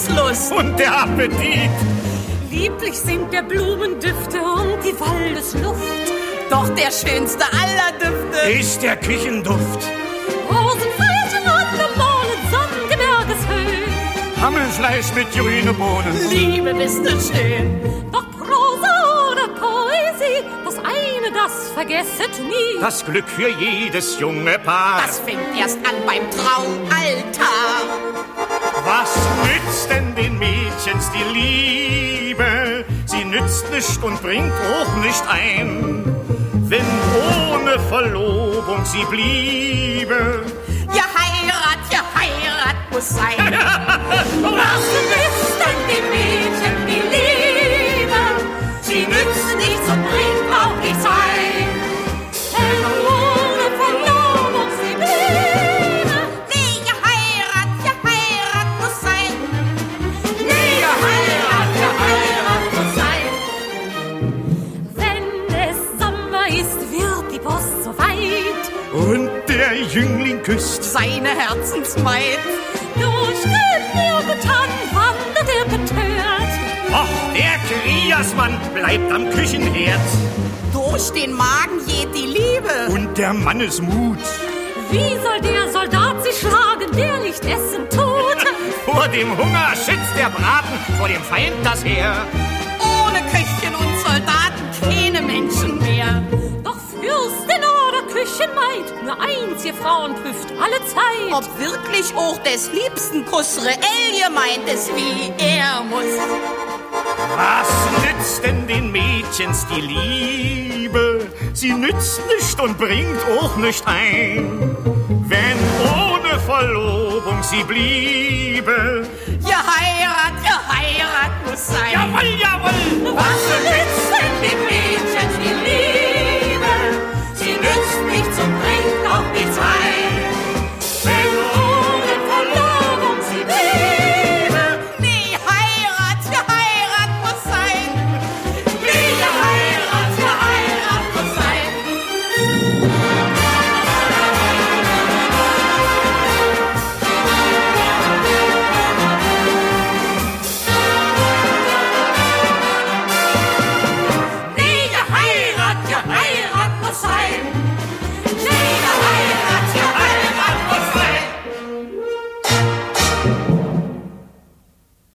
Lebenslust und der Appetit. Lieblich sind der Blumendüfte und die Waldesluft. Doch der schönste aller Düfte ist der Küchenduft. Rosenfalten und Anemonen, Sonnengebirgeshöhen. Hammelfleisch mit grüne Bohnen. Liebe bist du schön. Doch Prosa oder Poesie, das eine, das vergesset nie. Das Glück für jedes junge Paar. Das fängt erst an beim Traualtar. Was nützt denn den Mädchens die Liebe? Sie nützt nicht und bringt auch nicht ein, wenn ohne Verlobung sie bliebe. Ja, Heirat muss sein. Was nützt denn dem Mädchen die Liebe? Sie nützt nichts und bringt auch nichts ein. Denn ohne Verlobung sie bliebe. Nee, ja, Heirat muss sein. Nee, ja, Heirat muss sein. Wenn es Sommer ist, wird die Post so weit. Und der Jüngling küsst Seine Herzensmaid. Durch den Nirgentan wandert er betört. Och, der Kriegersmann bleibt am Küchenherd. Durch den Magen geht die Liebe. Und der Mannesmut. Wie soll der Soldat sich schlagen, der nicht essen tut? Vor dem Hunger schützt der Braten, vor dem Feind das Heer. Ohne Köchin und Soldaten keine Menschen mehr. Doch Fürstin oder Küchenmaid, nur eins, ihr Frauen prüft alle Zeit. Ob wirklich auch des liebsten Kuss reell gemeint ist, wie er muss. Was nützt denn den Mädchens die Liebe? Sie nützt nicht und bringt auch nicht ein, wenn ohne Verlobung sie bliebe. Ja, Heirat muss sein. Jawohl, jawohl! Was nützt